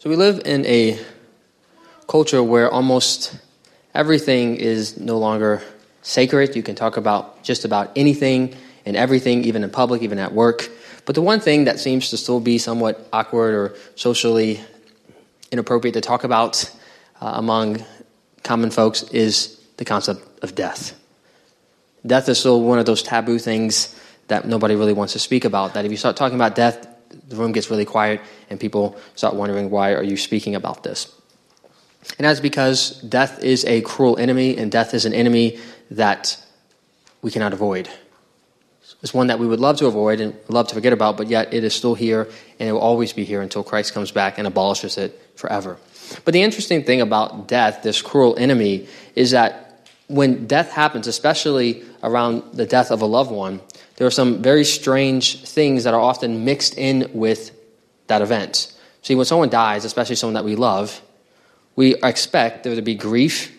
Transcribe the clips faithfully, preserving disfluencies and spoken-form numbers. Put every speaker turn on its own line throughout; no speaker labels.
So we live in a culture where almost everything is no longer sacred. You can talk about just about anything and everything, even in public, even at work. But the one thing that seems to still be somewhat awkward or socially inappropriate to talk about uh, among common folks is the concept of death. Death is still one of those taboo things that nobody really wants to speak about, that if you start talking about death, the room gets really quiet and people start wondering, why are you speaking about this? And that's because death is a cruel enemy, and death is an enemy that we cannot avoid. It's one that we would love to avoid and love to forget about, but yet it is still here, and it will always be here until Christ comes back and abolishes it forever. But the interesting thing about death, this cruel enemy, is that when death happens, especially around the death of a loved one, there are some very strange things that are often mixed in with that event. See, when someone dies, especially someone that we love, we expect there to be grief,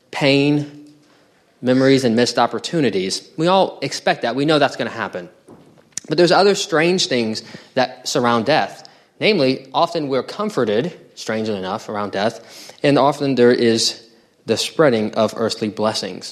pain, memories, and missed opportunities. We all expect that. We know that's going to happen. But there's other strange things that surround death. Namely, often we're comforted, strangely enough, around death, and often there is the spreading of earthly blessings.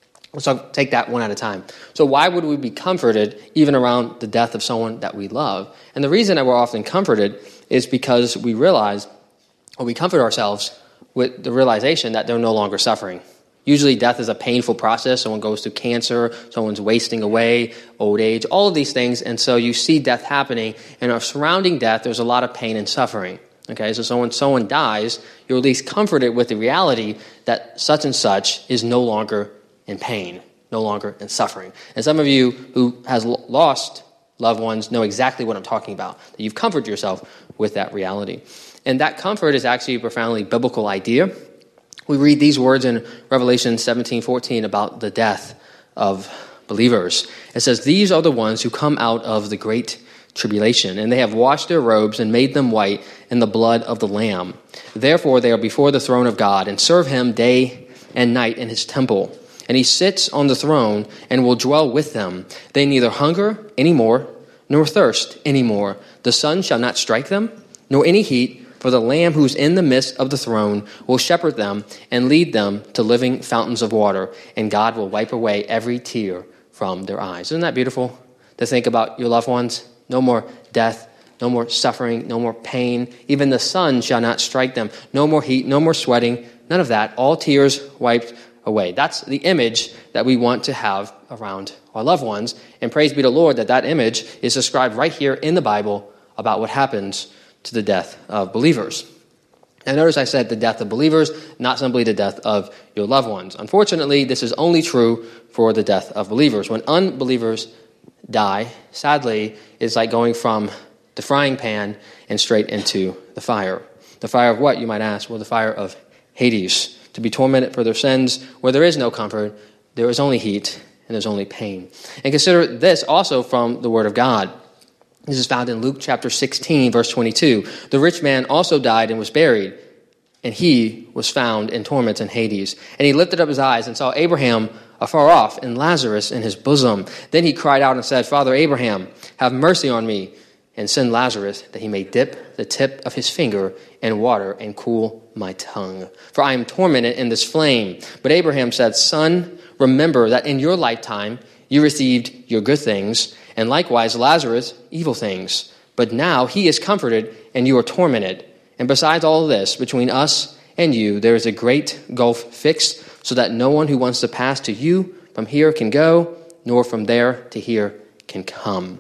So take that one at a time. So why would we be comforted even around the death of someone that we love? And the reason that we're often comforted is because we realize, or we comfort ourselves with the realization that they're no longer suffering. Usually death is a painful process. Someone goes through cancer, someone's wasting away, old age, all of these things. And so you see death happening, and surrounding death, there's a lot of pain and suffering. Okay, so, so when someone dies, you're at least comforted with the reality that such and such is no longer in pain, no longer in suffering. And some of you who has lost loved ones know exactly what I'm talking about, that you've comforted yourself with that reality. And that comfort is actually a profoundly biblical idea. We read these words in Revelation seventeen fourteen about the death of believers. It says, "These are the ones who come out of the great tribulation, and they have washed their robes and made them white in the blood of the Lamb. Therefore they are before the throne of God and serve him day and night in his temple. And he sits on the throne and will dwell with them. They neither hunger anymore, nor thirst anymore. The sun shall not strike them, nor any heat, for the Lamb who's in the midst of the throne will shepherd them and lead them to living fountains of water, and God will wipe away every tear from their eyes." Isn't that beautiful to think about your loved ones? No more death, no more suffering, no more pain. Even the sun shall not strike them. No more heat, no more sweating, none of that. All tears wiped away. That's the image that we want to have around our loved ones. And praise be to the Lord that that image is described right here in the Bible about what happens to the death of believers. And notice I said the death of believers, not simply the death of your loved ones. Unfortunately, this is only true for the death of believers. When unbelievers die, sadly, it's like going from the frying pan and straight into the fire. The fire of what, you might ask? Well, the fire of Hades, to be tormented for their sins, where there is no comfort, there is only heat, and there's only pain. And consider this also from the Word of God. This is found in Luke chapter sixteen, verse twenty-two. "The rich man also died and was buried, and he was found in torments in Hades. And he lifted up his eyes and saw Abraham afar off and Lazarus in his bosom. Then he cried out and said, 'Father Abraham, have mercy on me, and send Lazarus that he may dip the tip of his finger in water and cool my tongue. For I am tormented in this flame.' But Abraham said, 'Son, remember that in your lifetime you received your good things, and likewise Lazarus evil things. But now he is comforted, and you are tormented. And besides all this, between us and you there is a great gulf fixed, so that no one who wants to pass to you from here can go, nor from there to here can come.'"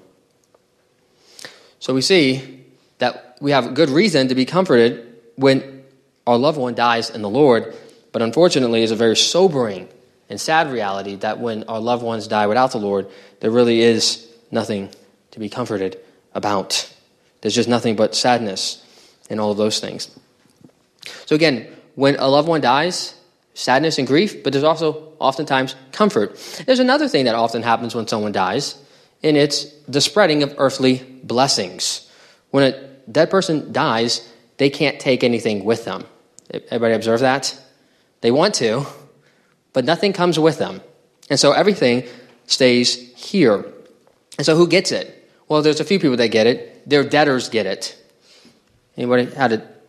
So we see that we have good reason to be comforted when our loved one dies in the Lord, but unfortunately it's a very sobering and sad reality that when our loved ones die without the Lord, there really is nothing to be comforted about. There's just nothing but sadness and all of those things. So again, when a loved one dies, sadness and grief, but there's also oftentimes comfort. There's another thing that often happens when someone dies, and it's the spreading of earthly blessings. When a dead person dies, they can't take anything with them. Everybody observe that? They want to, but nothing comes with them. And so everything stays here. And so who gets it? Well, there's a few people that get it. Their debtors get it. Anybody had a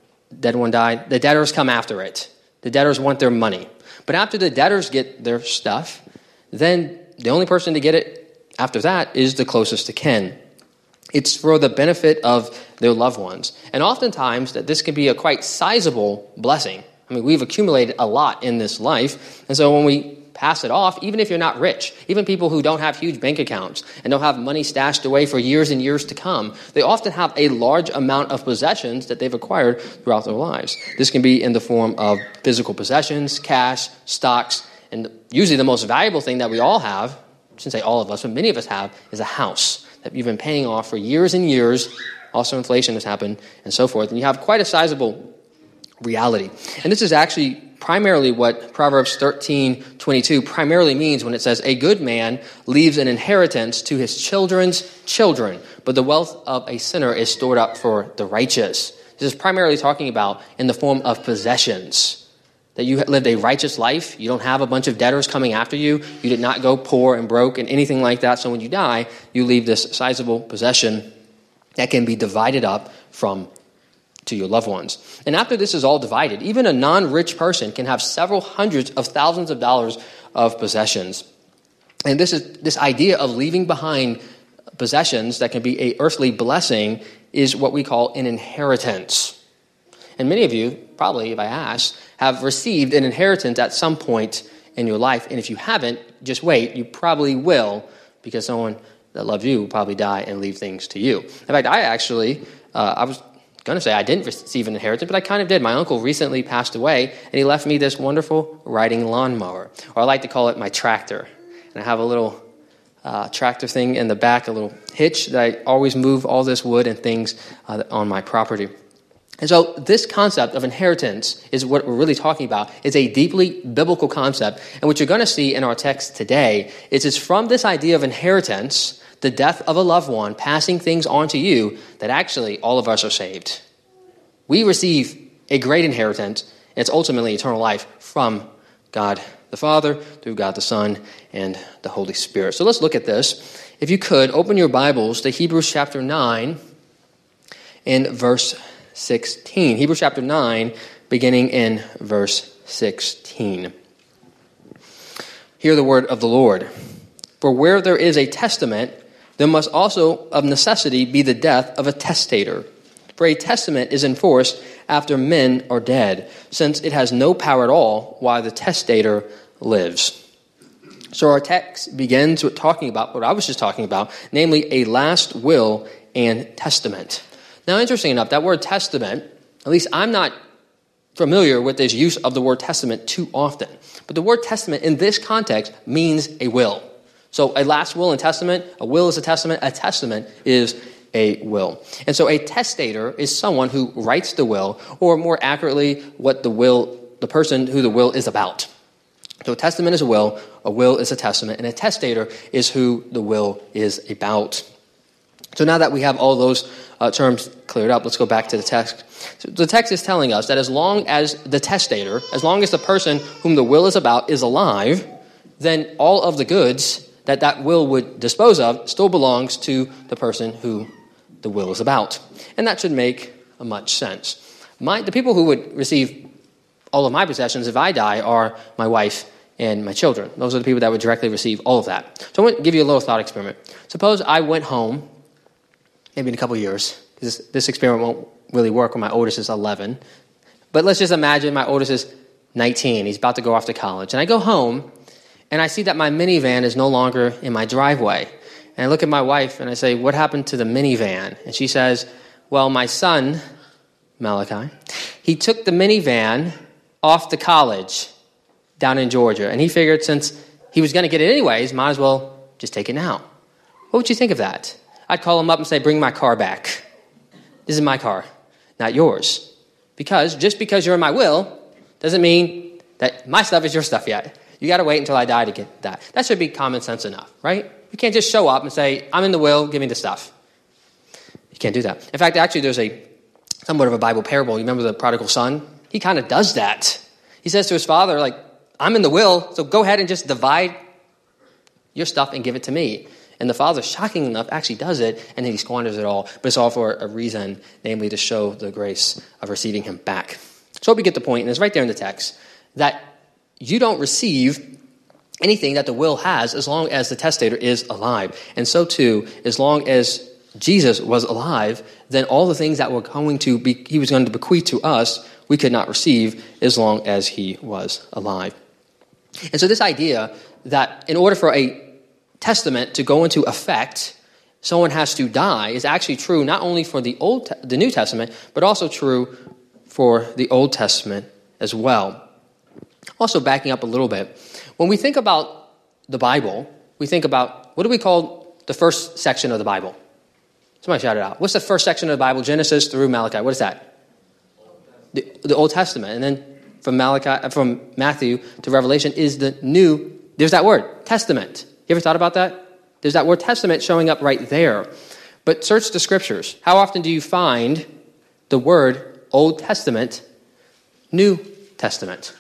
dead one died, the debtors come after it. The debtors want their money. But after the debtors get their stuff, then the only person to get it after that is the closest to kin. It's for the benefit of their loved ones. And oftentimes, that this can be a quite sizable blessing. I mean, we've accumulated a lot in this life. And so when we pass it off, even if you're not rich, even people who don't have huge bank accounts and don't have money stashed away for years and years to come, they often have a large amount of possessions that they've acquired throughout their lives. This can be in the form of physical possessions, cash, stocks, and usually the most valuable thing that we all have, I shouldn't say all of us, but many of us have, is a house that you've been paying off for years and years. Also, inflation has happened, and so forth. And you have quite a sizable reality. And this is actually primarily what Proverbs thirteen twenty-two primarily means when it says, a good man leaves an inheritance to his children's children, but the wealth of a sinner is stored up for the righteous. This is primarily talking about in the form of possessions. That you lived a righteous life. You don't have a bunch of debtors coming after you. You did not go poor and broke and anything like that. So when you die, you leave this sizable possession that can be divided up from to your loved ones. And after this is all divided, even a non-rich person can have several hundreds of thousands of dollars of possessions. And this is this idea of leaving behind possessions that can be an earthly blessing is what we call an inheritance. And many of you, probably if I ask, have received an inheritance at some point in your life. And if you haven't, just wait. You probably will, because someone that loves you will probably die and leave things to you. In fact, I actually, uh, I was going to say I didn't receive an inheritance, but I kind of did. My uncle recently passed away, and he left me this wonderful riding lawnmower, or I like to call it my tractor. And I have a little uh, tractor thing in the back, a little hitch that I always move all this wood and things uh, on my property. And so this concept of inheritance is what we're really talking about. It's a deeply biblical concept. And what you're going to see in our text today is it's from this idea of inheritance, the death of a loved one, passing things on to you, that actually all of us are saved. We receive a great inheritance, and it's ultimately eternal life from God the Father, through God the Son, and the Holy Spirit. So let's look at this. If you could, open your Bibles to Hebrews chapter nine and verse sixteen. Hebrews chapter nine, beginning in verse sixteen. Hear the word of the Lord. For where there is a testament, there must also of necessity be the death of a testator. For a testament is enforced after men are dead, since it has no power at all while the testator lives. So our text begins with talking about what I was just talking about, namely a last will and testament. Now, interesting enough, that word testament, at least I'm not familiar with this use of the word testament too often. But the word testament in this context means a will. So a last will and testament, a will is a testament, a testament is a will. And so a testator is someone who writes the will, or more accurately, what the will, the person who the will is about. So a testament is a will, a will is a testament, and a testator is who the will is about. So now that we have all those uh, terms cleared up, let's go back to the text. So the text is telling us that as long as the testator, as long as the person whom the will is about is alive, then all of the goods that that will would dispose of still belongs to the person who the will is about. And that should make much sense. My, the people who would receive all of my possessions if I die are my wife and my children. Those are the people that would directly receive all of that. So I want to give you a little thought experiment. Suppose I went home, maybe in a couple of years, because this, this experiment won't really work when my oldest is eleven. But let's just imagine my oldest is nineteen. He's about to go off to college. And I go home, and I see that my minivan is no longer in my driveway. And I look at my wife, and I say, what happened to the minivan? And she says, well, my son, Malachi, he took the minivan off to college down in Georgia. And he figured since he was going to get it anyways, might as well just take it now. What would you think of that? I'd call him up and say, bring my car back. This is my car, not yours. Because just because you're in my will doesn't mean that my stuff is your stuff yet. You got to wait until I die to get that. That should be common sense enough, right? You can't just show up and say, I'm in the will, give me the stuff. You can't do that. In fact, actually, there's a somewhat of a Bible parable. You remember the prodigal son? He kind of does that. He says to his father, like, I'm in the will, so go ahead and just divide your stuff and give it to me. And the Father, shocking enough, actually does it, and then he squanders it all. But it's all for a reason, namely to show the grace of receiving him back. So we get the point, and it's right there in the text, that you don't receive anything that the will has as long as the testator is alive. And so too, as long as Jesus was alive, then all the things that were going to be, he was going to bequeath to us, we could not receive as long as he was alive. And so this idea that in order for a testament to go into effect, someone has to die is actually true not only for the Old, the New Testament, but also true for the Old Testament as well. Also backing up a little bit, when we think about the Bible, we think about, what do we call the first section of the Bible? Somebody shout it out. What's the first section of the Bible? Genesis through Malachi. What is that? The, the Old Testament. And then from Malachi, from Matthew to Revelation is the new, there's that word, testament. You ever thought about that? There's that word testament showing up right there. But search the scriptures. How often do you find the word Old Testament, New Testament?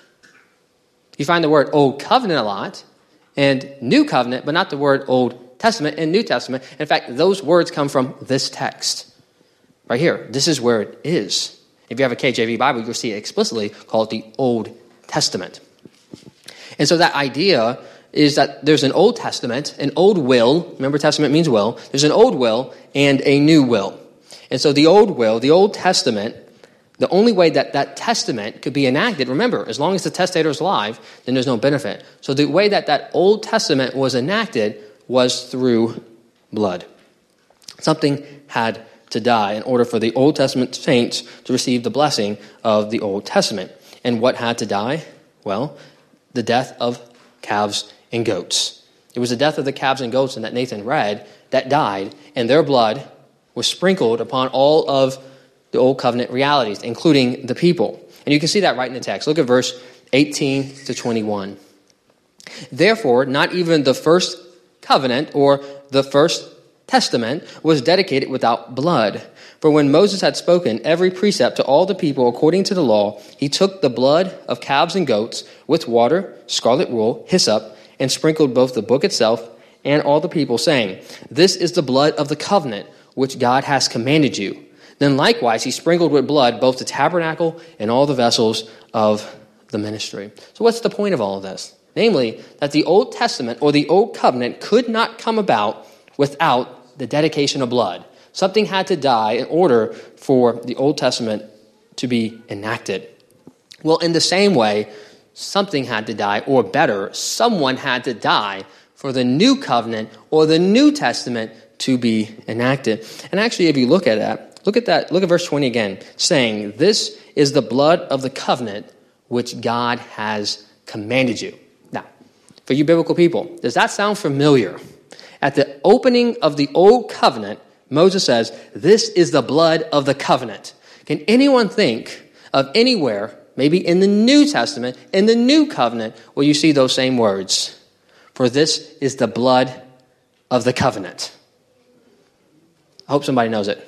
You find the word Old Covenant a lot and New Covenant, but not the word Old Testament and New Testament. In fact, those words come from this text right here. This is where it is. If you have a K J V Bible, you'll see it explicitly called the Old Testament. And so that idea is that there's an Old Testament, an old will. Remember, testament means will. There's an old will and a new will. And so the old will, the Old Testament, the only way that that testament could be enacted, remember, as long as the testator is alive, then there's no benefit. So the way that that Old Testament was enacted was through blood. Something had to die in order for the Old Testament saints to receive the blessing of the Old Testament. And what had to die? Well, the death of calves and goats. It was the death of the calves and goats that Nathan read that died, and their blood was sprinkled upon all of the Old Covenant realities, including the people. And you can see that right in the text. Look at verse eighteen to twenty-one. Therefore, not even the first covenant or the first testament was dedicated without blood. For when Moses had spoken every precept to all the people according to the law, he took the blood of calves and goats with water, scarlet wool, hyssop, and sprinkled both the book itself and all the people, saying, "This is the blood of the covenant which God has commanded you." Then likewise he sprinkled with blood both the tabernacle and all the vessels of the ministry. So what's the point of all of this? Namely, that the Old Testament or the Old Covenant could not come about without the dedication of blood. Something had to die in order for the Old Testament to be enacted. Well, in the same way, something had to die, or better, someone had to die for the New Covenant or the New Testament to be enacted. And actually, if you look at that, look at that, look at verse twenty again, saying, "This is the blood of the covenant which God has commanded you." Now, for you biblical people, does that sound familiar? At the opening of the Old Covenant, Moses says, "This is the blood of the covenant." Can anyone think of anywhere, maybe in the New Testament, in the New Covenant, where you see those same words? For this is the blood of the covenant. I hope somebody knows it.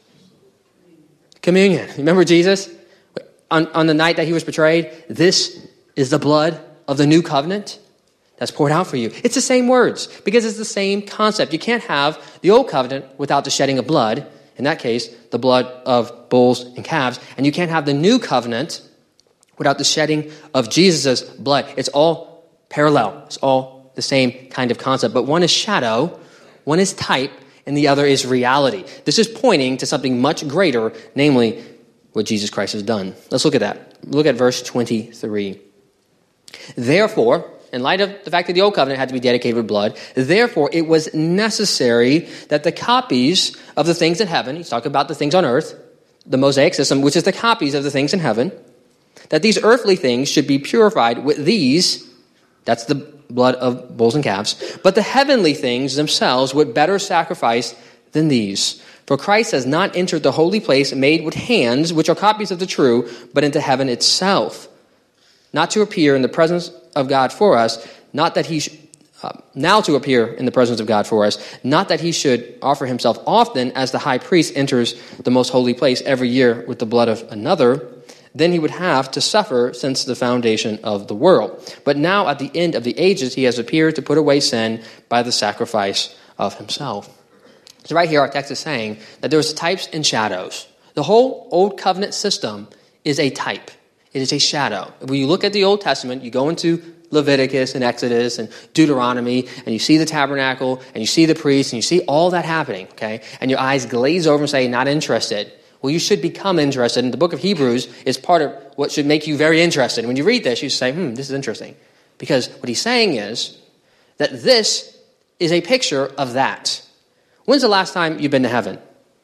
Communion. Remember Jesus? On, on the night that he was betrayed, "This is the blood of the new covenant that's poured out for you." It's the same words because it's the same concept. You can't have the old covenant without the shedding of blood. In that case, the blood of bulls and calves. And you can't have the new covenant without the shedding of Jesus' blood. It's all parallel. It's all the same kind of concept. But one is shadow, one is type, and the other is reality. This is pointing to something much greater, namely what Jesus Christ has done. Let's look at that. Look at verse twenty-three. Therefore, in light of the fact that the old covenant had to be dedicated with blood, therefore it was necessary that the copies of the things in heaven, he's talking about the things on earth, the Mosaic system, which is the copies of the things in heaven, that these earthly things should be purified with these, that's the blood of bulls and calves, but the heavenly things themselves with better sacrifice than these. For Christ has not entered the holy place made with hands, which are copies of the true, but into heaven itself, not to appear in the presence of God for us, not that he sh- uh, now to appear in the presence of God for us, not that he should offer himself often as the high priest enters the most holy place every year with the blood of another. Then he would have to suffer since the foundation of the world. But now at the end of the ages, he has appeared to put away sin by the sacrifice of himself. So right here, our text is saying that there's types and shadows. The whole Old Covenant system is a type. It is a shadow. When you look at the Old Testament, you go into Leviticus and Exodus and Deuteronomy, and you see the tabernacle, and you see the priests, and you see all that happening, okay? And your eyes glaze over and say, not interested. Well, you should become interested. And the book of Hebrews is part of what should make you very interested. When you read this, you say, hmm, this is interesting. Because what he's saying is that this is a picture of that. When's the last time you've been to heaven?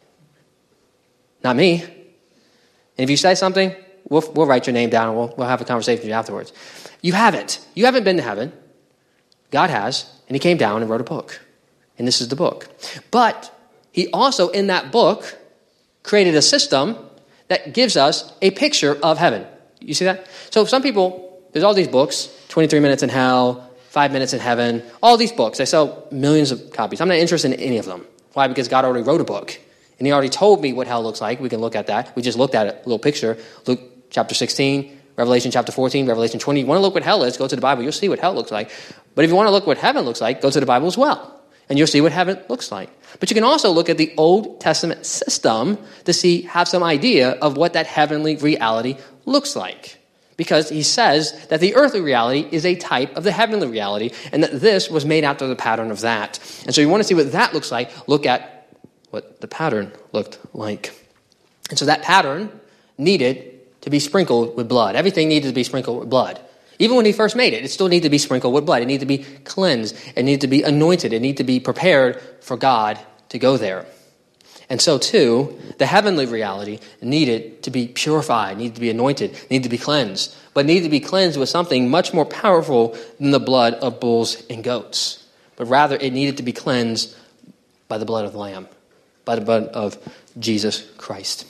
Not me. And if you say something, we'll, we'll write your name down and we'll, we'll have a conversation with you afterwards. You haven't. You haven't been to heaven. God has. And he came down and wrote a book. And this is the book. But he also, in that book, created a system that gives us a picture of heaven. You see that? So some people, there's all these books, twenty-three minutes in hell, five minutes in heaven, all these books. They sell millions of copies. I'm not interested in any of them. Why? Because God already wrote a book. And he already told me what hell looks like. We can look at that. We just looked at it, a little picture. Luke chapter sixteen, Revelation chapter fourteen, Revelation twenty. You want to look what hell is, go to the Bible. You'll see what hell looks like. But if you want to look what heaven looks like, go to the Bible as well. And you'll see what heaven looks like. But you can also look at the Old Testament system to see, have some idea of what that heavenly reality looks like. Because he says that the earthly reality is a type of the heavenly reality, and that this was made after the pattern of that. And so you want to see what that looks like, look at what the pattern looked like. And so that pattern needed to be sprinkled with blood. Everything needed to be sprinkled with blood. Even when he first made it, it still needed to be sprinkled with blood. It needed to be cleansed. It needed to be anointed. It needed to be prepared for God to go there. And so, too, the heavenly reality needed to be purified, needed to be anointed, needed to be cleansed, but needed to be cleansed with something much more powerful than the blood of bulls and goats. But rather, it needed to be cleansed by the blood of the Lamb, by the blood of Jesus Christ.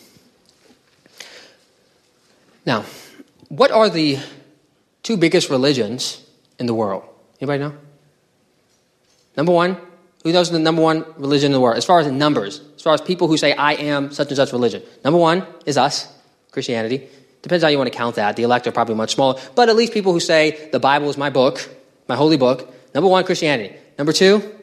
Now, what are the two biggest religions in the world? Anybody know? Number one, who knows the number one religion in the world? As far as numbers, as far as people who say, I am such and such religion. Number one is us, Christianity. Depends how you want to count that. The elect are probably much smaller. But at least people who say, the Bible is my book, my holy book. Number one, Christianity. Number two,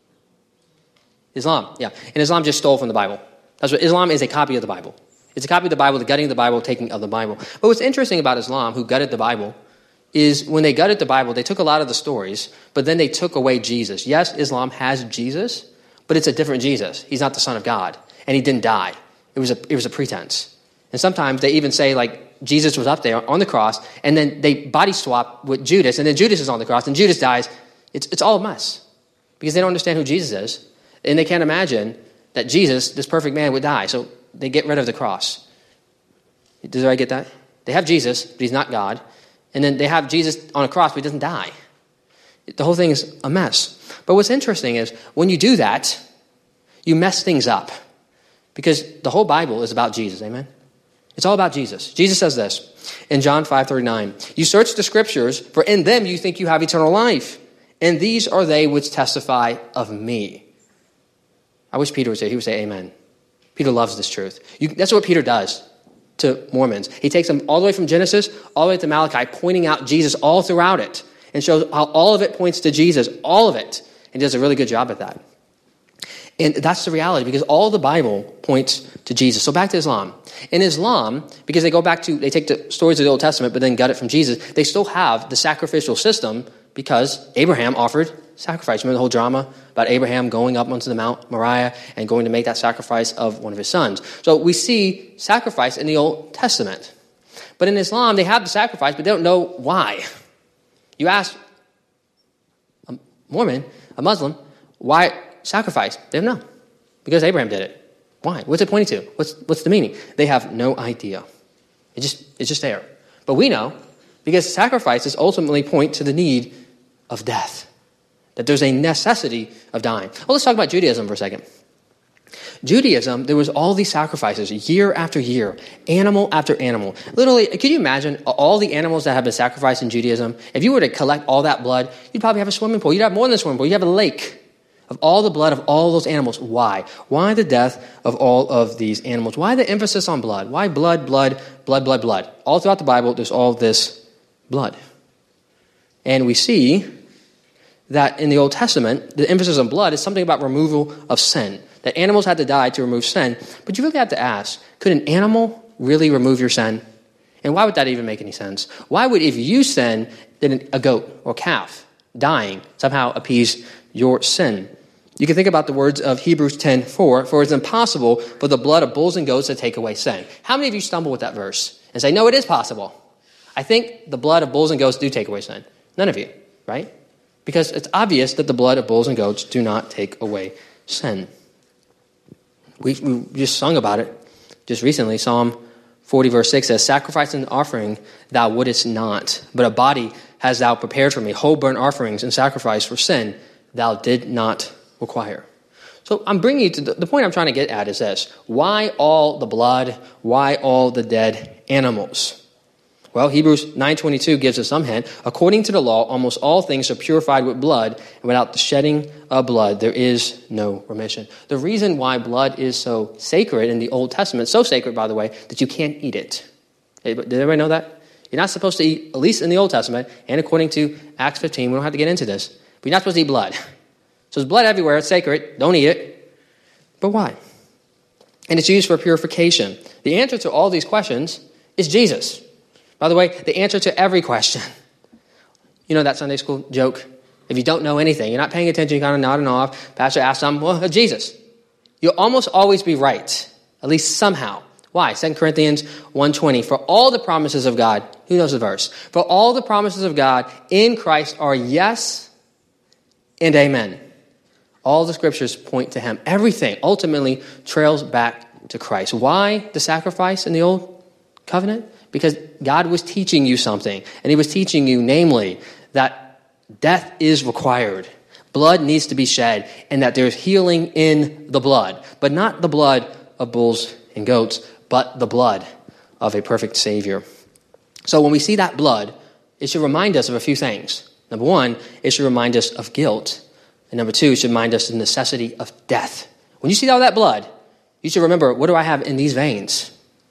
Islam. Yeah, and Islam just stole from the Bible. That's what Islam is, a copy of the Bible. It's a copy of the Bible, the gutting of the Bible, taking of the Bible. But what's interesting about Islam, who gutted the Bible, is when they gutted the Bible, they took a lot of the stories, but then they took away Jesus. Yes, Islam has Jesus, but it's a different Jesus. He's not the Son of God, and he didn't die. It was a it was a pretense. And sometimes they even say, like, Jesus was up there on the cross, and then they body swap with Judas, and then Judas is on the cross, and Judas dies. It's it's all a mess because they don't understand who Jesus is, and they can't imagine that Jesus, this perfect man, would die. So they get rid of the cross. Does everybody get that? They have Jesus, but he's not God. And then they have Jesus on a cross, but he doesn't die. The whole thing is a mess. But what's interesting is when you do that, you mess things up. Because the whole Bible is about Jesus, amen? It's all about Jesus. Jesus says this in John five thirty-nine. You search the scriptures, for in them you think you have eternal life. And these are they which testify of me. I wish Peter would say, he would say amen. Peter loves this truth. You, that's what Peter does to Mormons. He takes them all the way from Genesis, all the way to Malachi, pointing out Jesus all throughout it, and shows how all of it points to Jesus, all of it. And he does a really good job at that. And that's the reality, because all the Bible points to Jesus. So back to Islam. In Islam, because they go back to, they take the stories of the Old Testament, but then gut it from Jesus, they still have the sacrificial system because Abraham offered sacrifice. Remember the whole drama about Abraham going up onto the Mount Moriah and going to make that sacrifice of one of his sons. So we see sacrifice in the Old Testament. But in Islam, they have the sacrifice, but they don't know why. You ask a Mormon, a Muslim, why sacrifice? They don't know. Because Abraham did it. Why? What's it pointing to? What's what's the meaning? They have no idea. It just it's just there. But we know, because sacrifices ultimately point to the need of death. That there's a necessity of dying. Well, let's talk about Judaism for a second. Judaism, there was all these sacrifices year after year, animal after animal. Literally, can you imagine all the animals that have been sacrificed in Judaism? If you were to collect all that blood, you'd probably have a swimming pool. You'd have more than a swimming pool. You'd have a lake of all the blood of all those animals. Why? Why the death of all of these animals? Why the emphasis on blood? Why blood, blood, blood, blood, blood? All throughout the Bible, there's all this blood. And we see that in the Old Testament, the emphasis on blood is something about removal of sin, that animals had to die to remove sin. But you really have to ask, could an animal really remove your sin? And why would that even make any sense? Why would, if you sin, then a goat or calf dying somehow appease your sin? You can think about the words of Hebrews ten four, for it's impossible for the blood of bulls and goats to take away sin. How many of you stumble with that verse and say, no, it is possible? I think the blood of bulls and goats do take away sin. None of you, right? Because it's obvious that the blood of bulls and goats do not take away sin. We, we just sung about it just recently. Psalm forty verse six says, sacrifice and offering thou wouldest not, but a body hast thou prepared for me. Whole burnt offerings and sacrifice for sin thou did not require. So I'm bringing you to the, the point I'm trying to get at is this. Why all the blood? Why all the dead animals? Well, Hebrews nine twenty-two gives us some hint. According to the law, almost all things are purified with blood, and without the shedding of blood, there is no remission. The reason why blood is so sacred in the Old Testament, so sacred, by the way, that you can't eat it. Did everybody know that? You're not supposed to eat, at least in the Old Testament, and according to Acts fifteen, we don't have to get into this, but you're not supposed to eat blood. So there's blood everywhere. It's sacred. Don't eat it. But why? And it's used for purification. The answer to all these questions is Jesus. By the way, the answer to every question. You know that Sunday school joke? If you don't know anything, you're not paying attention, you're kind of nodding off. Pastor asks something, well, Jesus. You'll almost always be right, at least somehow. Why? Second Corinthians one twenty, for all the promises of God, who knows the verse? For all the promises of God in Christ are yes and amen. All the scriptures point to him. Everything ultimately trails back to Christ. Why the sacrifice in the old covenant? Because God was teaching you something, and he was teaching you, namely, that death is required. Blood needs to be shed, and that there's healing in the blood, but not the blood of bulls and goats, but the blood of a perfect Savior. So when we see that blood, it should remind us of a few things. Number one, it should remind us of guilt. And number two, it should remind us of the necessity of death. When you see all that blood, you should remember, what do I have in these veins?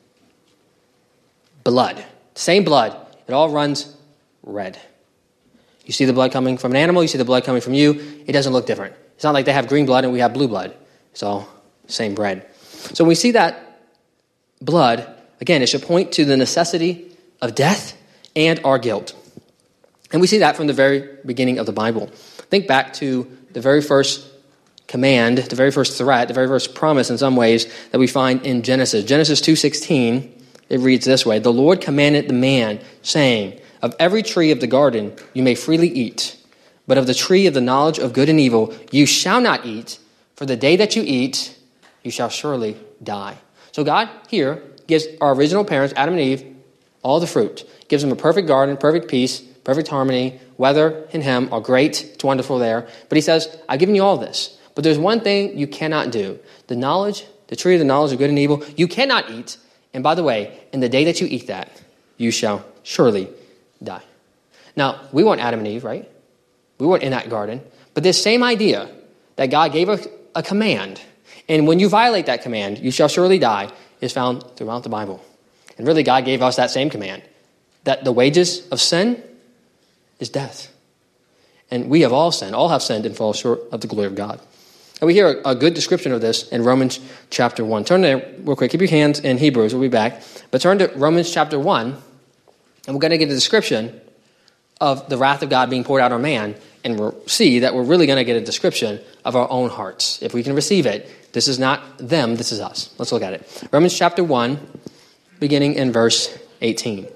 Blood. Same blood. It all runs red. You see the blood coming from an animal, you see the blood coming from you, it doesn't look different. It's not like they have green blood and we have blue blood. It's all same bread. So when we see that blood, again, it should point to the necessity of death and our guilt. And we see that from the very beginning of the Bible. Think back to the very first command, the very first threat, the very first promise in some ways that we find in Genesis. Genesis two sixteen, it reads this way, the Lord commanded the man, saying, of every tree of the garden you may freely eat, but of the tree of the knowledge of good and evil you shall not eat, for the day that you eat, you shall surely die. So God here gives our original parents, Adam and Eve, all the fruit. Gives them a perfect garden, perfect peace, perfect harmony. Weather and him are great. It's wonderful there. But he says, I've given you all this. But there's one thing you cannot do. The knowledge, the tree of the knowledge of good and evil, you cannot eat. And by the way, in the day that you eat that, you shall surely die. Now, we weren't Adam and Eve, right? We weren't in that garden. But this same idea that God gave a, a command, and when you violate that command, you shall surely die, is found throughout the Bible. And really, God gave us that same command, that the wages of sin is death. And we have all sinned. All have sinned and fall short of the glory of God. And we hear a, a good description of this in Romans chapter one. Turn there real quick. Keep your hands in Hebrews. We'll be back. But turn to Romans chapter one, and we're going to get a description of the wrath of God being poured out on man, and we'll see that we're really going to get a description of our own hearts. If we can receive it, this is not them, this is us. Let's look at it. Romans chapter one, beginning in verse eighteen.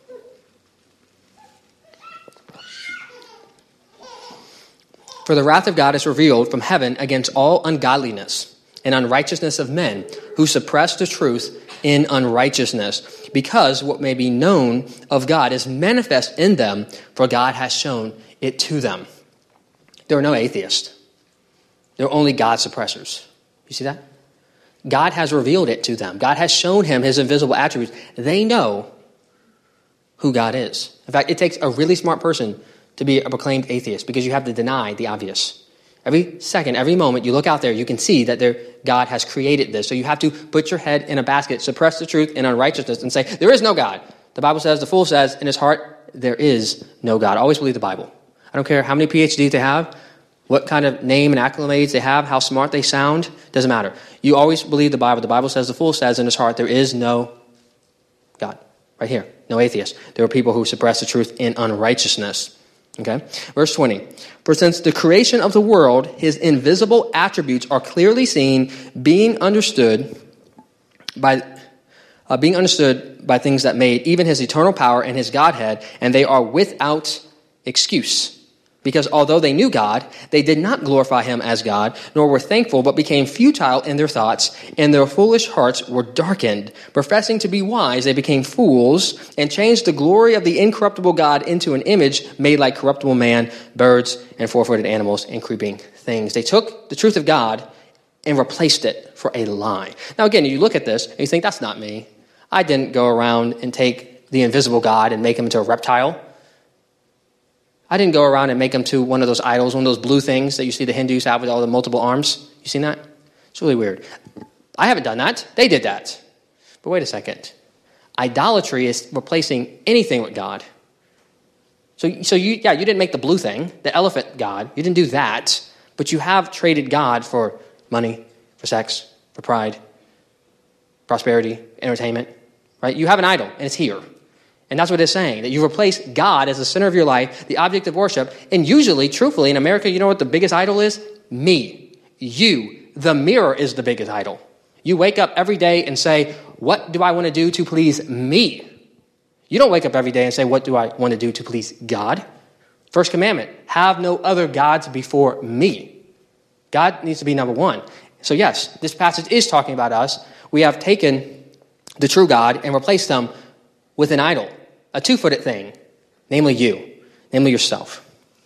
For the wrath of God is revealed from heaven against all ungodliness and unrighteousness of men who suppress the truth in unrighteousness, because what may be known of God is manifest in them, for God has shown it to them. There are no atheists. There are only God suppressors. You see that? God has revealed it to them. God has shown him his invisible attributes. They know who God is. In fact, it takes a really smart person to be a proclaimed atheist, because you have to deny the obvious. Every second, every moment you look out there, you can see that there, God has created this. So you have to put your head in a basket, suppress the truth in unrighteousness, and say, there is no God. The Bible says, the fool says in his heart, there is no God. Always believe the Bible. I don't care how many P H Ds they have, what kind of name and acclimates they have, how smart they sound, doesn't matter. You always believe the Bible. The Bible says, the fool says in his heart, there is no God. Right here, no atheist. There are people who suppress the truth in unrighteousness. Okay? Verse twenty. For since the creation of the world, his invisible attributes are clearly seen, being understood by uh, being understood by things that made, even his eternal power and his Godhead, and they are without excuse. Because although they knew God, they did not glorify him as God, nor were thankful, but became futile in their thoughts, and their foolish hearts were darkened. Professing to be wise, they became fools, and changed the glory of the incorruptible God into an image made like corruptible man, birds, and four-footed animals, and creeping things. They took the truth of God and replaced it for a lie. Now again, you look at this, and you think, that's not me. I didn't go around and take the invisible God and make him into a reptile. I didn't go around and make them to one of those idols, one of those blue things that you see the Hindus have with all the multiple arms. You seen that? It's really weird. I haven't done that. They did that. But wait a second. Idolatry is replacing anything with God. So, so you, yeah, you didn't make the blue thing, the elephant God. You didn't do that. But you have traded God for money, for sex, for pride, prosperity, entertainment. Right? You have an idol, and it's here. And that's what it's saying, that you replace God as the center of your life, the object of worship. And usually, truthfully, in America, you know what the biggest idol is? Me. You. The mirror is the biggest idol. You wake up every day and say, what do I want to do to please me? You don't wake up every day and say, what do I want to do to please God? First commandment, have no other gods before me. God needs to be number one. So yes, this passage is talking about us. We have taken the true God and replaced them with an idol. A two-footed thing, namely you, namely yourself.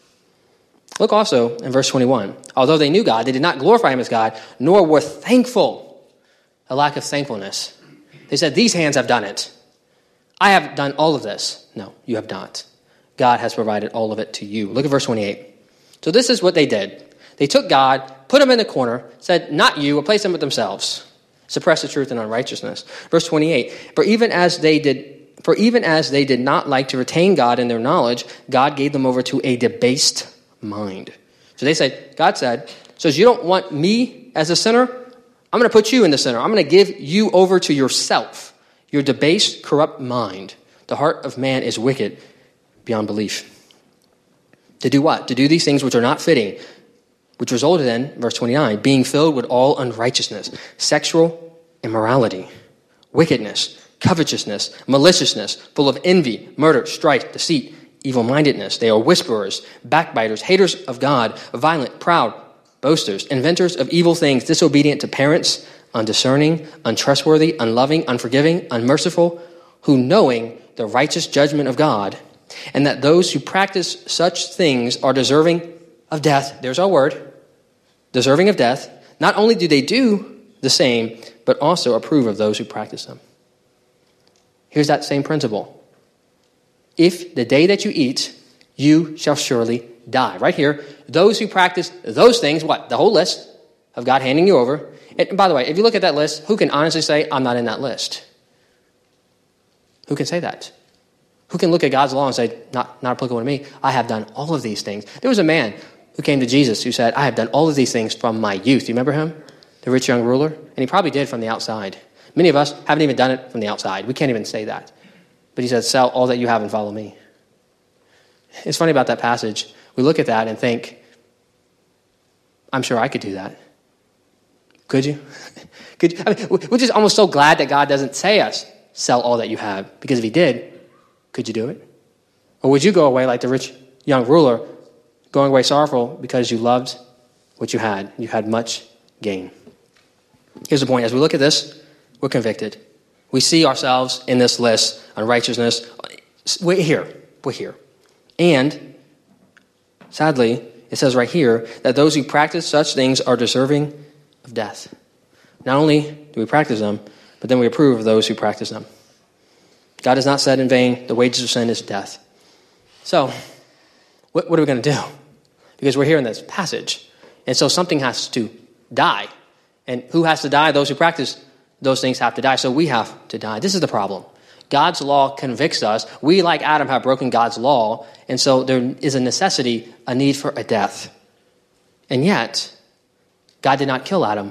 Look also in verse twenty-one. Although they knew God, they did not glorify him as God, nor were thankful. A lack of thankfulness. They said, these hands have done it. I have done all of this. No, you have not. God has provided all of it to you. Look at verse twenty-eight. So this is what they did. They took God, put him in the corner, said, not you, replace him with themselves. Suppress the truth in unrighteousness. Verse twenty-eight. For even as they did For even as they did not like to retain God in their knowledge, God gave them over to a debased mind. So they said, God said, so as you don't want me as a sinner, I'm going to put you in the center. I'm going to give you over to yourself, your debased, corrupt mind. The heart of man is wicked beyond belief. To do what? To do these things which are not fitting, which resulted in, verse twenty-nine, being filled with all unrighteousness, sexual immorality, wickedness, covetousness, maliciousness, full of envy, murder, strife, deceit, evil-mindedness. They are whisperers, backbiters, haters of God, violent, proud, boasters, inventors of evil things, disobedient to parents, undiscerning, untrustworthy, unloving, unforgiving, unmerciful, who knowing the righteous judgment of God, and that those who practice such things are deserving of death. There's our word. Deserving of death. Not only do they do the same, but also approve of those who practice them. Here's that same principle. If the day that you eat, you shall surely die. Right here, those who practice those things, what? The whole list of God handing you over. And by the way, if you look at that list, who can honestly say, I'm not in that list? Who can say that? Who can look at God's law and say, not, not applicable to me? I have done all of these things. There was a man who came to Jesus who said, I have done all of these things from my youth. Do you remember him? The rich young ruler? And he probably did from the outside. Many of us haven't even done it from the outside. We can't even say that. But he said, sell all that you have and follow me. It's funny about that passage. We look at that and think, I'm sure I could do that. Could you? Could you? I mean, we're just almost so glad that God doesn't say us, sell all that you have. Because if he did, could you do it? Or would you go away like the rich young ruler, going away sorrowful because you loved what you had? You had much gain. Here's the point. As we look at this, we're convicted. We see ourselves in this list, unrighteousness. We're here. We're here. And, sadly, it says right here that those who practice such things are deserving of death. Not only do we practice them, but then we approve of those who practice them. God has not said in vain, the wages of sin is death. So, what, what are we going to do? Because we're here in this passage. And so something has to die. And who has to die? Those who practice those things have to die. So we have to die. This is the problem. God's law convicts us. We, like Adam, have broken God's law, and so there is a necessity, a need for a death. And yet, God did not kill Adam.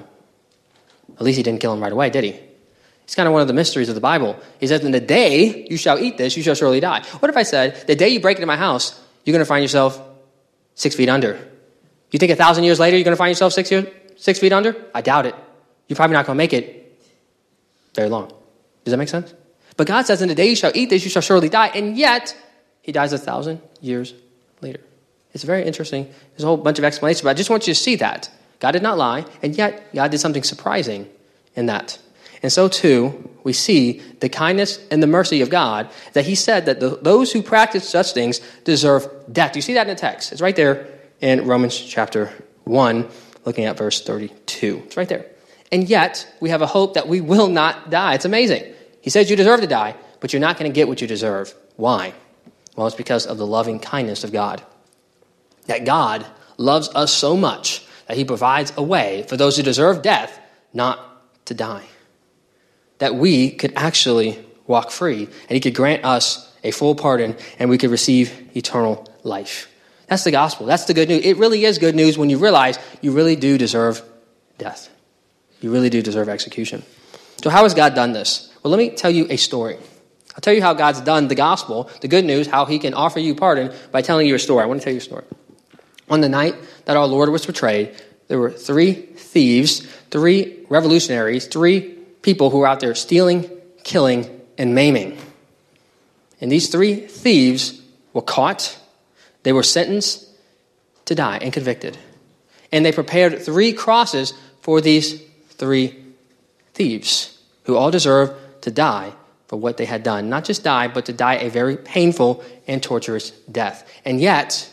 At least he didn't kill him right away, did he? It's kind of one of the mysteries of the Bible. He says, in the day you shall eat this, you shall surely die. What if I said, the day you break into my house, you're going to find yourself six feet under? You think a thousand years later you're going to find yourself six, years, six feet under? I doubt it. You're probably not going to make it very long. Does that make sense? But God says, in the day you shall eat this, you shall surely die. And yet, he dies a thousand years later. It's very interesting. There's a whole bunch of explanations, but I just want you to see that. God did not lie, and yet God did something surprising in that. And so, too, we see the kindness and the mercy of God, that he said that the, those who practice such things deserve death. Do you see that in the text? It's right there in Romans chapter one, looking at verse thirty-two. It's right there. And yet, we have a hope that we will not die. It's amazing. He says you deserve to die, but you're not going to get what you deserve. Why? Well, it's because of the loving kindness of God. That God loves us so much that he provides a way for those who deserve death not to die. That we could actually walk free, and he could grant us a full pardon, and we could receive eternal life. That's the gospel. That's the good news. It really is good news when you realize you really do deserve death. You really do deserve execution. So how has God done this? Well, let me tell you a story. I'll tell you how God's done the gospel, the good news, how he can offer you pardon by telling you a story. I want to tell you a story. On the night that our Lord was betrayed, there were three thieves, three revolutionaries, three people who were out there stealing, killing, and maiming. And these three thieves were caught. They were sentenced to die and convicted. And they prepared three crosses for these three thieves who all deserved to die for what they had done. Not just die, but to die a very painful and torturous death. And yet,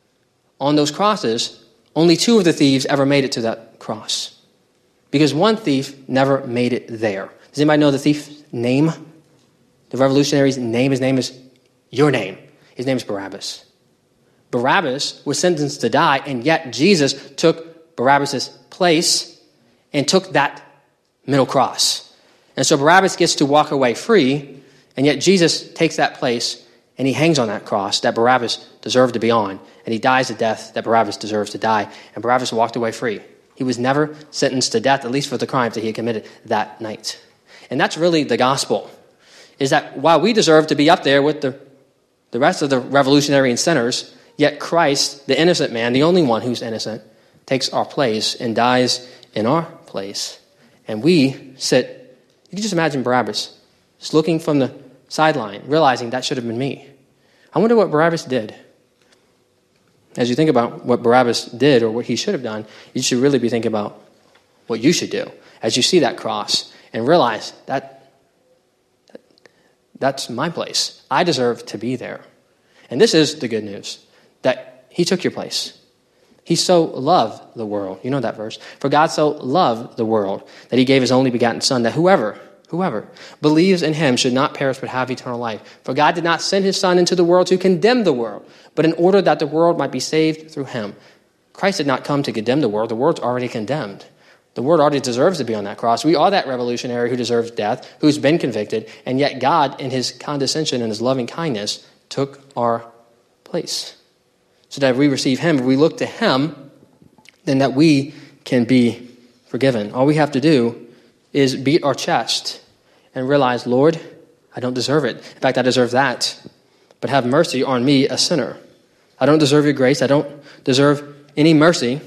on those crosses, only two of the thieves ever made it to that cross. Because one thief never made it there. Does anybody know the thief's name? The revolutionary's name? His name is your name. His name is Barabbas. Barabbas was sentenced to die, and yet Jesus took Barabbas' place and took that middle cross. And so Barabbas gets to walk away free, and yet Jesus takes that place, and he hangs on that cross that Barabbas deserved to be on, and he dies a death that Barabbas deserves to die, and Barabbas walked away free. He was never sentenced to death, at least for the crimes that he had committed that night. And that's really the gospel, is that while we deserve to be up there with the, the rest of the revolutionary and sinners, yet Christ, the innocent man, the only one who's innocent, takes our place and dies in our place. And we sit, you can just imagine Barabbas just looking from the sideline, realizing that should have been me. I wonder what Barabbas did. As you think about what Barabbas did or what he should have done, you should really be thinking about what you should do as you see that cross and realize that, that that's my place. I deserve to be there. And this is the good news, that he took your place. He so loved the world. You know that verse. For God so loved the world that he gave his only begotten son, that whoever, whoever believes in him should not perish but have eternal life. For God did not send his son into the world to condemn the world, but in order that the world might be saved through him. Christ did not come to condemn the world. The world's already condemned. The world already deserves to be on that cross. We are that revolutionary who deserves death, who's been convicted, and yet God, in his condescension and his loving kindness, took our place. So that if we receive him, if we look to him, then that we can be forgiven. All we have to do is beat our chest and realize, Lord, I don't deserve it. In fact, I deserve that. But have mercy on me, a sinner. I don't deserve your grace. I don't deserve any mercy.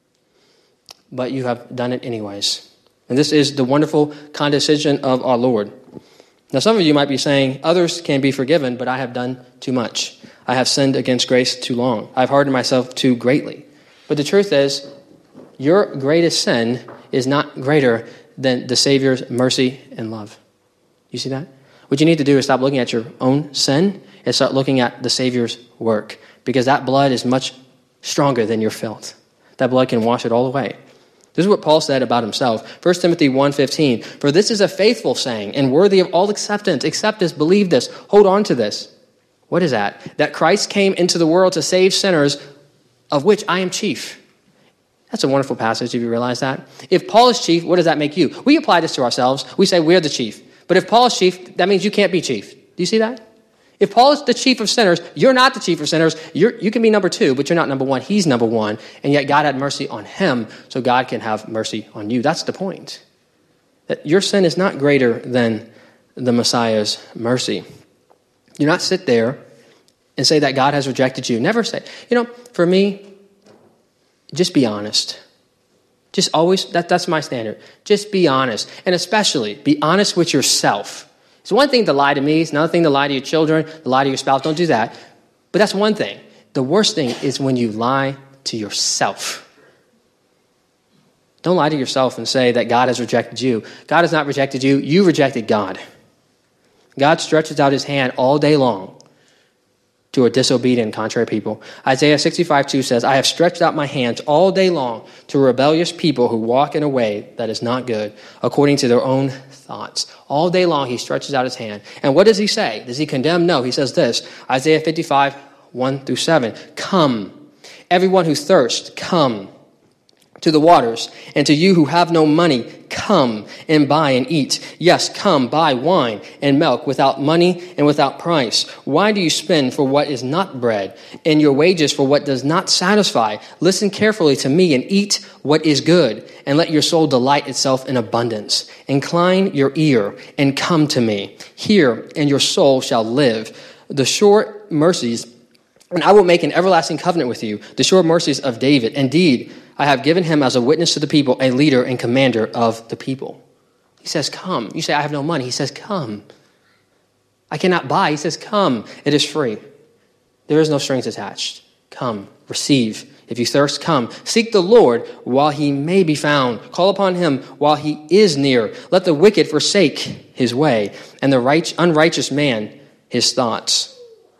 But you have done it anyways. And this is the wonderful condescension of our Lord. Now, some of you might be saying, others can be forgiven, but I have done too much. I have sinned against grace too long. I've hardened myself too greatly. But the truth is, your greatest sin is not greater than the Savior's mercy and love. You see that? What you need to do is stop looking at your own sin and start looking at the Savior's work, because that blood is much stronger than your filth. That blood can wash it all away. This is what Paul said about himself. First Timothy one fifteen, for this is a faithful saying and worthy of all acceptance. Accept this, believe this, hold on to this. What is that? That Christ came into the world to save sinners, of which I am chief. That's a wonderful passage, if you realize that. If Paul is chief, what does that make you? We apply this to ourselves. We say we're the chief. But if Paul is chief, that means you can't be chief. Do you see that? If Paul is the chief of sinners, you're not the chief of sinners. You're, you can be number two, but you're not number one. He's number one. And yet God had mercy on him, so God can have mercy on you. That's the point. That your sin is not greater than the Messiah's mercy. Do not sit there and say that God has rejected you. Never say. You know, for me, just be honest. Just always, that, that's my standard. Just be honest. And especially, be honest with yourself. It's one thing to lie to me. It's another thing to lie to your children, to lie to your spouse. Don't do that. But that's one thing. The worst thing is when you lie to yourself. Don't lie to yourself and say that God has rejected you. God has not rejected you. You rejected God. God stretches out his hand all day long to a disobedient and contrary people. Isaiah sixty-five two says, I have stretched out my hands all day long to rebellious people who walk in a way that is not good, according to their own thoughts. All day long he stretches out his hand. And what does he say? Does he condemn? No, he says this, Isaiah fifty-five one through seven, come, everyone who thirsts, come to the waters, and to you who have no money, come and buy and eat. Yes, come, buy wine and milk without money and without price. Why do you spend for what is not bread, and your wages for what does not satisfy? Listen carefully to me and eat what is good, and let your soul delight itself in abundance. Incline your ear and come to me. Hear, and your soul shall live. The sure mercies, and I will make an everlasting covenant with you, the sure mercies of David. Indeed, I have given him as a witness to the people, a leader and commander of the people. He says, come. You say, I have no money. He says, come. I cannot buy. He says, come. It is free. There is no strings attached. Come, receive. If you thirst, come. Seek the Lord while he may be found. Call upon him while he is near. Let the wicked forsake his way, and the right, unrighteous man his thoughts.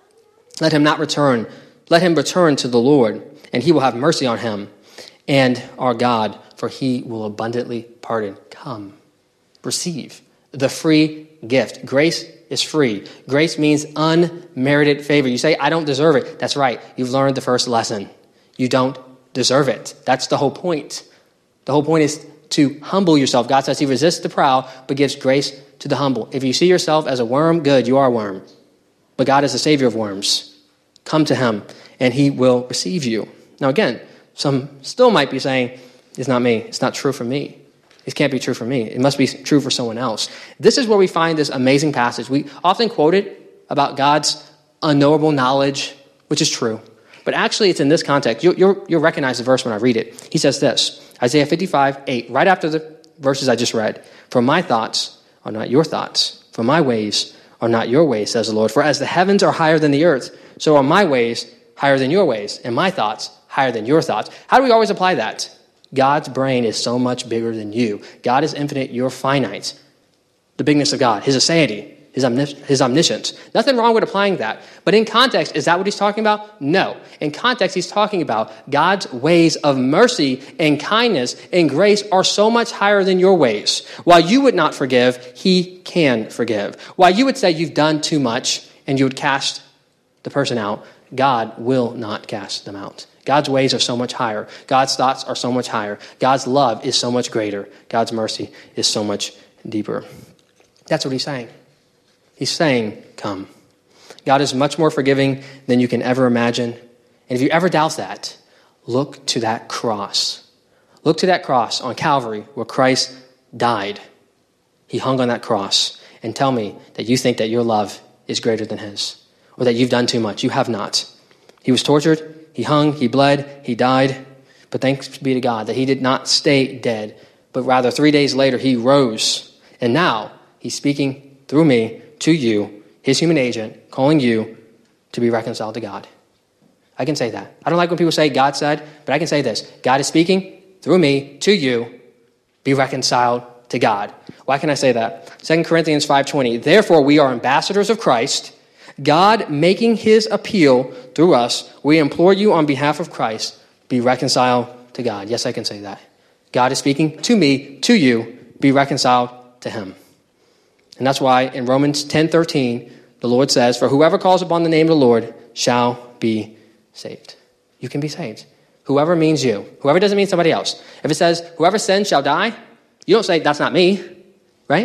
Let him not return. Let him return to the Lord, and he will have mercy on him. And our God, for he will abundantly pardon. Come, receive the free gift. Grace is free. Grace means unmerited favor. You say, I don't deserve it. That's right. You've learned the first lesson. You don't deserve it. That's the whole point. The whole point is to humble yourself. God says he resists the proud, but gives grace to the humble. If you see yourself as a worm, good, you are a worm. But God is the savior of worms. Come to him, and he will receive you. Now again, some still might be saying, it's not me. It's not true for me. It can't be true for me. It must be true for someone else. This is where we find this amazing passage. We often quote it about God's unknowable knowledge, which is true. But actually, it's in this context. You'll, you'll, you'll recognize the verse when I read it. He says this, Isaiah fifty-five eight, right after the verses I just read. For my thoughts are not your thoughts. For my ways are not your ways, says the Lord. For as the heavens are higher than the earth, so are my ways higher than your ways, and my thoughts higher than your thoughts. How do we always apply that? God's brain is so much bigger than you. God is infinite, you're finite. The bigness of God, his aseity, his, omnis- his omniscience. Nothing wrong with applying that. But in context, is that what he's talking about? No. In context, he's talking about God's ways of mercy and kindness and grace are so much higher than your ways. While you would not forgive, he can forgive. While you would say you've done too much and you would cast the person out, God will not cast them out. God's ways are so much higher. God's thoughts are so much higher. God's love is so much greater. God's mercy is so much deeper. That's what he's saying. He's saying, come. God is much more forgiving than you can ever imagine. And if you ever doubt that, look to that cross. Look to that cross on Calvary where Christ died. He hung on that cross. And tell me that you think that your love is greater than his, or that you've done too much. You have not. He was tortured. He hung, he bled, he died. But thanks be to God that he did not stay dead, but rather three days later he rose. And now he's speaking through me to you, his human agent, calling you to be reconciled to God. I can say that. I don't like when people say God said, but I can say this. God is speaking through me to you, be reconciled to God. Why can I say that? Second Corinthians five twenty, therefore we are ambassadors of Christ, God making his appeal through us, we implore you on behalf of Christ, be reconciled to God. Yes, I can say that. God is speaking to me, to you, be reconciled to him. And that's why in Romans ten thirteen, the Lord says, for whoever calls upon the name of the Lord shall be saved. You can be saved. Whoever means you. Whoever doesn't mean somebody else. If it says, whoever sins shall die, you don't say, that's not me, right?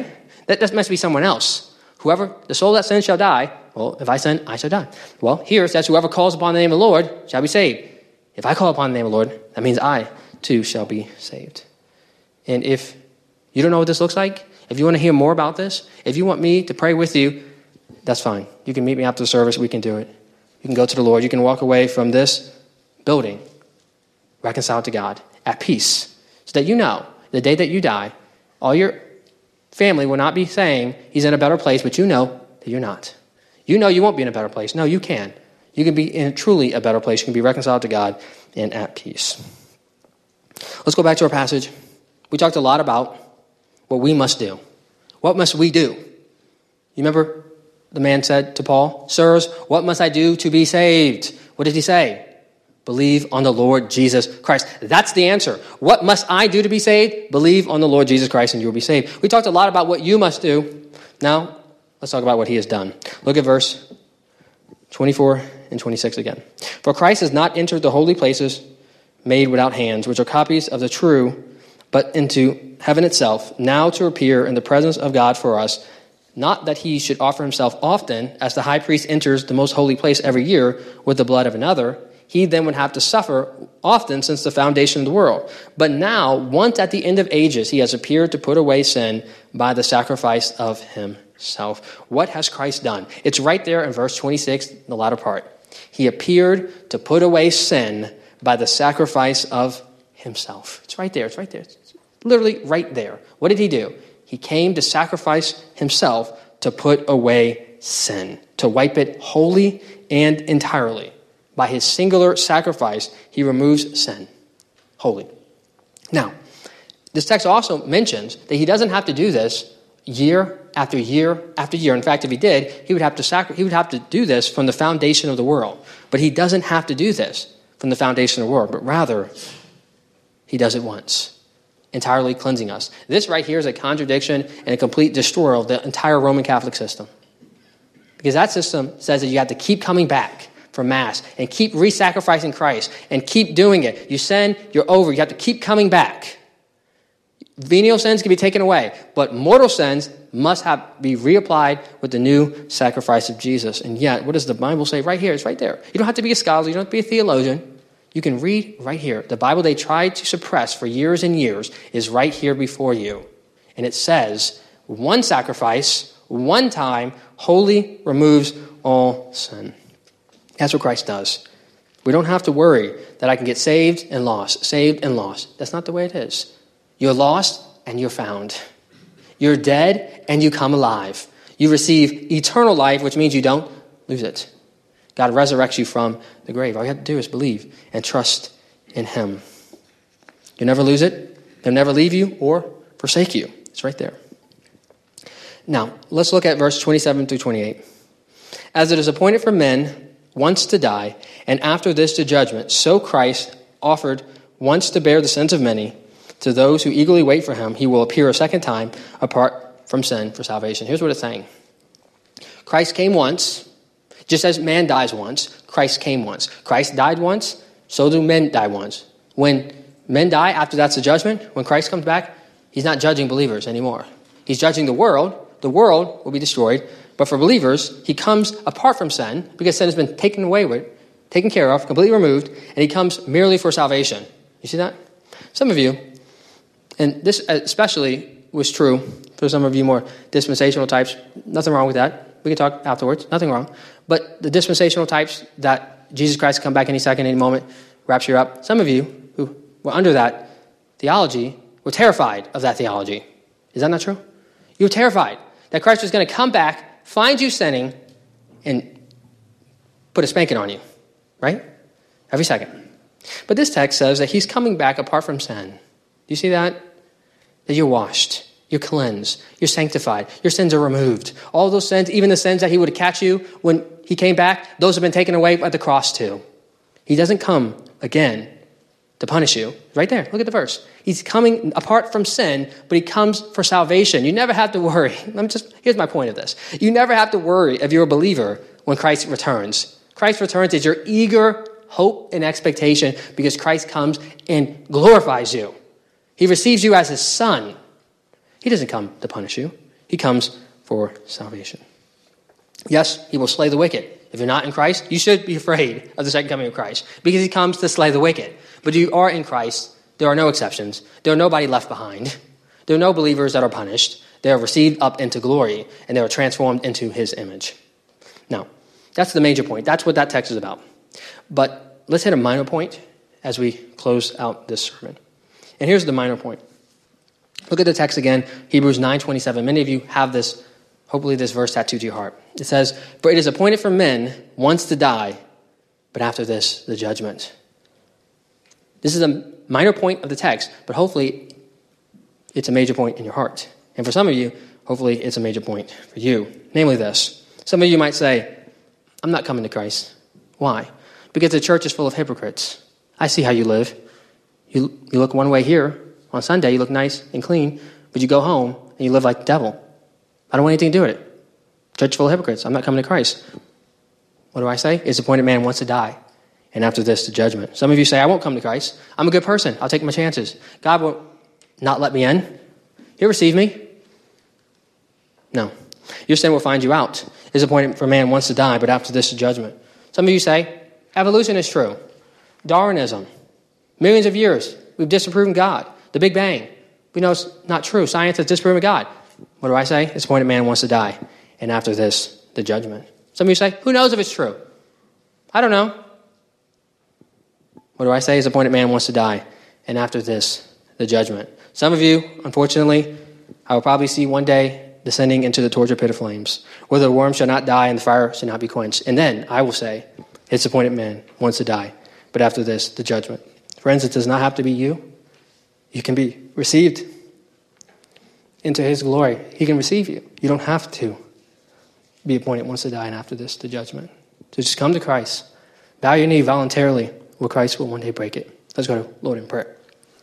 That, that must be someone else. Whoever, the soul that sins shall die. Well, if I sin, I shall die. Well, here it says, whoever calls upon the name of the Lord shall be saved. If I call upon the name of the Lord, that means I too shall be saved. And if you don't know what this looks like, if you want to hear more about this, if you want me to pray with you, that's fine. You can meet me after the service. We can do it. You can go to the Lord. You can walk away from this building reconciled to God at peace, so that you know the day that you die, all your family will not be saying he's in a better place, but you know that you're not. You know you won't be in a better place. No, you can. You can be in truly a better place. You can be reconciled to God and at peace. Let's go back to our passage. We talked a lot about what we must do. What must we do? You remember the man said to Paul, "Sirs, what must I do to be saved?" What did he say? Believe on the Lord Jesus Christ. That's the answer. What must I do to be saved? Believe on the Lord Jesus Christ and you will be saved. We talked a lot about what you must do. Now, let's talk about what he has done. Look at verse twenty-four and twenty-six again. For Christ has not entered the holy places made without hands, which are copies of the true, but into heaven itself, now to appear in the presence of God for us. Not that he should offer himself often, as the high priest enters the most holy place every year with the blood of another. He then would have to suffer often since the foundation of the world. But now, once at the end of ages, he has appeared to put away sin by the sacrifice of himself. What has Christ done? It's right there in verse twenty-six, the latter part. He appeared to put away sin by the sacrifice of himself. It's right there. It's right there. It's literally right there. What did he do? He came to sacrifice himself to put away sin, to wipe it wholly and entirely. By his singular sacrifice, he removes sin wholly. Now, this text also mentions that he doesn't have to do this year after year after year. In fact, if he did, he would have to sacri- he would have to do this from the foundation of the world. But he doesn't have to do this from the foundation of the world, but rather he does it once, entirely cleansing us. This right here is a contradiction and a complete destroyer of the entire Roman Catholic system. Because that system says that you have to keep coming back for Mass and keep re-sacrificing Christ and keep doing it. You sin, you're over. You have to keep coming back. Venial sins can be taken away, but mortal sins must have be reapplied with the new sacrifice of Jesus. And yet, what does the Bible say right here? It's right there. You don't have to be a scholar. You don't have to be a theologian. You can read right here. The Bible they tried to suppress for years and years is right here before you. And it says, one sacrifice, one time, wholly removes all sin. That's what Christ does. We don't have to worry that I can get saved and lost, saved and lost. That's not the way it is. You're lost and you're found. You're dead and you come alive. You receive eternal life, which means you don't lose it. God resurrects you from the grave. All you have to do is believe and trust in him. You'll never lose it. He'll never leave you or forsake you. It's right there. Now, let's look at verse twenty-seven through twenty-eight. As it is appointed for men once to die, and after this to judgment, so Christ offered once to bear the sins of many. To those who eagerly wait for him, he will appear a second time apart from sin for salvation. Here's what it's saying. Christ came once, just as man dies once, Christ came once. Christ died once, so do men die once. When men die, after that's the judgment, when Christ comes back, he's not judging believers anymore. He's judging the world. The world will be destroyed. But for believers, he comes apart from sin, because sin has been taken away with, taken care of, completely removed, and he comes merely for salvation. You see that? Some of you, and this especially was true for some of you more dispensational types. Nothing wrong with that. We can talk afterwards. Nothing wrong. But the dispensational types that Jesus Christ will come back any second, any moment, rapture you up. Some of you who were under that theology were terrified of that theology. Is that not true? You were terrified that Christ was going to come back, find you sinning, and put a spanking on you. Right? Every second. But this text says that he's coming back apart from sin. Do you see that? That you're washed, you're cleansed, you're sanctified, your sins are removed. All those sins, even the sins that he would catch you when he came back, those have been taken away at the cross too. He doesn't come again to punish you. Right there, look at the verse. He's coming apart from sin, but he comes for salvation. You never have to worry. Let me just, here's my point of this. You never have to worry if you're a believer when Christ returns. Christ returns is your eager hope and expectation because Christ comes and glorifies you. He receives you as his son. He doesn't come to punish you. He He comes for salvation. Yes, he will slay the wicked. If you're not in Christ, you should be afraid of the second coming of Christ because he comes to slay the wicked. But if you are in Christ, there are no exceptions. There are nobody left behind. There are no believers that are punished. They are received up into glory, and they are transformed into his image. Now, that's the major point. That's what that text is about. But let's hit a minor point as we close out this sermon. And here's the minor point. Look at the text again, Hebrews nine twenty-seven. Many of you have this, hopefully this verse tattooed to your heart. It says, "For it is appointed for men once to die, but after this, the judgment." This is a minor point of the text, but hopefully it's a major point in your heart. And for some of you, hopefully it's a major point for you. Namely this. Some of you might say, "I'm not coming to Christ." Why? Because the church is full of hypocrites. I see how you live. You, you look one way here. On Sunday, you look nice and clean, but you go home and you live like the devil. I don't want anything to do with it. Church full of hypocrites. I'm not coming to Christ. What do I say? It's appointed man wants to die, and after this, the judgment. Some of you say, "I won't come to Christ. I'm a good person. I'll take my chances. God will not let me in. He'll receive me." No. Your sin will find you out. It's appointed for man wants to die, but after this, the judgment. Some of you say, evolution is true. Darwinism. Millions of years, we've disproven God. The Big Bang. We know it's not true. Science has disproven God. What do I say? It's appointed man wants to die, and after this, the judgment. Some of you say, who knows if it's true? I don't know. What do I say? It's appointed man wants to die, and after this, the judgment. Some of you, unfortunately, I will probably see one day descending into the torture pit of flames, where the worm shall not die and the fire shall not be quenched. And then I will say, it's appointed man wants to die, but after this, the judgment. Friends, it does not have to be you. You can be received into his glory. He can receive you. You don't have to be appointed once to die, and after this, the judgment. So just come to Christ. Bow your knee voluntarily, where Christ will one day break it. Let's go to Lord in prayer.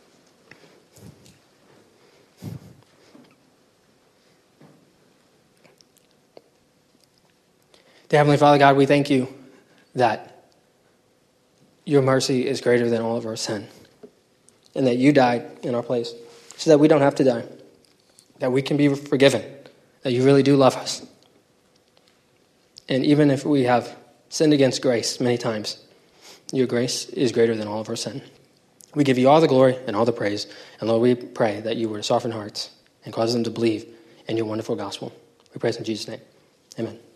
Dear Heavenly Father, God, we thank you that your mercy is greater than all of our sin, and that you died in our place so that we don't have to die, that we can be forgiven, that you really do love us. And even if we have sinned against grace many times, your grace is greater than all of our sin. We give you all the glory and all the praise, and Lord, we pray that you would soften hearts and cause them to believe in your wonderful gospel. We pray this in Jesus' name. Amen.